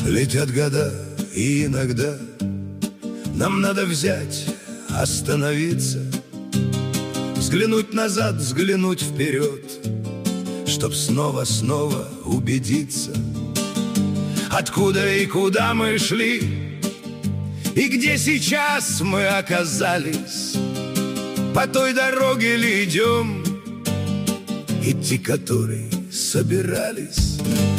Летят года, и иногда нам надо взять, остановиться, взглянуть назад, взглянуть вперед, чтоб снова убедиться, откуда и куда мы шли, и где сейчас мы оказались. По той дороге ли идем, идти которой собирались.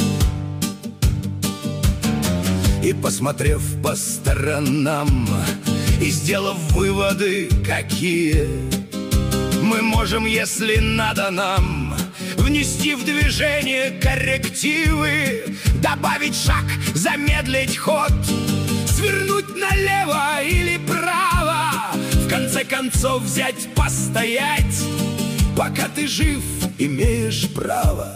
И посмотрев по сторонам, и сделав выводы какие, мы можем, если надо нам, внести в движение коррективы, добавить шаг, замедлить ход, свернуть налево или право, в конце концов взять, постоять. Пока ты жив, имеешь право.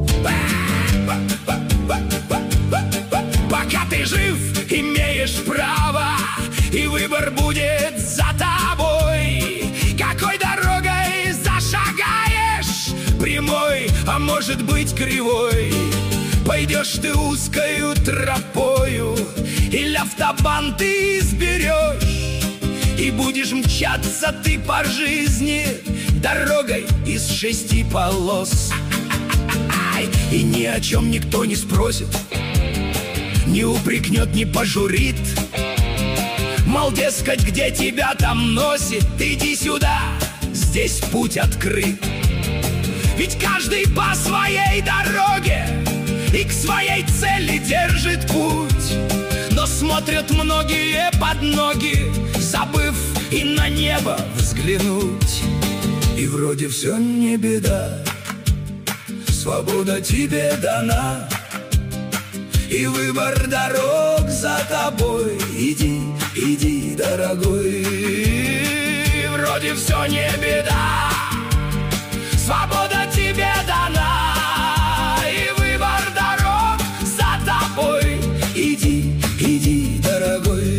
Пока ты жив, имеешь право, и выбор будет за тобой. Какой дорогой зашагаешь, прямой, а может быть кривой. Пойдешь ты узкою тропою, или автобан ты изберешь, и будешь мчаться ты по жизни дорогой из 6 полос. И ни о чем никто не спросит, не упрекнет, не пожурит. Мол, дескать, где тебя там носит, иди сюда, здесь путь открыт. Ведь каждый по своей дороге и к своей цели держит путь. Но смотрят многие под ноги, забыв и на небо взглянуть. И вроде все не беда, свобода тебе дана, и выбор дорог за тобой. Иди, иди, дорогой. И вроде все не беда, свобода тебе дана, и выбор дорог за тобой. Иди, иди, дорогой.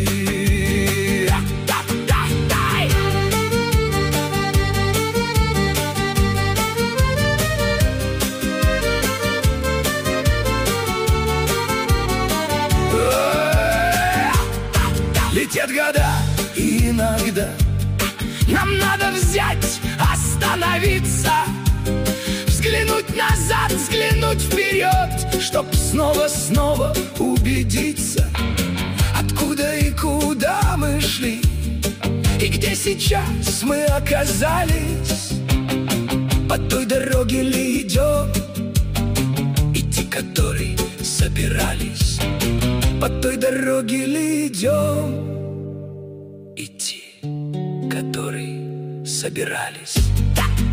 Летят года, и иногда нам надо взять, остановиться, взглянуть назад, взглянуть вперед, чтоб снова убедиться, откуда и куда мы шли, и где сейчас мы оказались. По той дороге ли идем, идти которой собирались. По той дороге ли идем, идти которой собирались.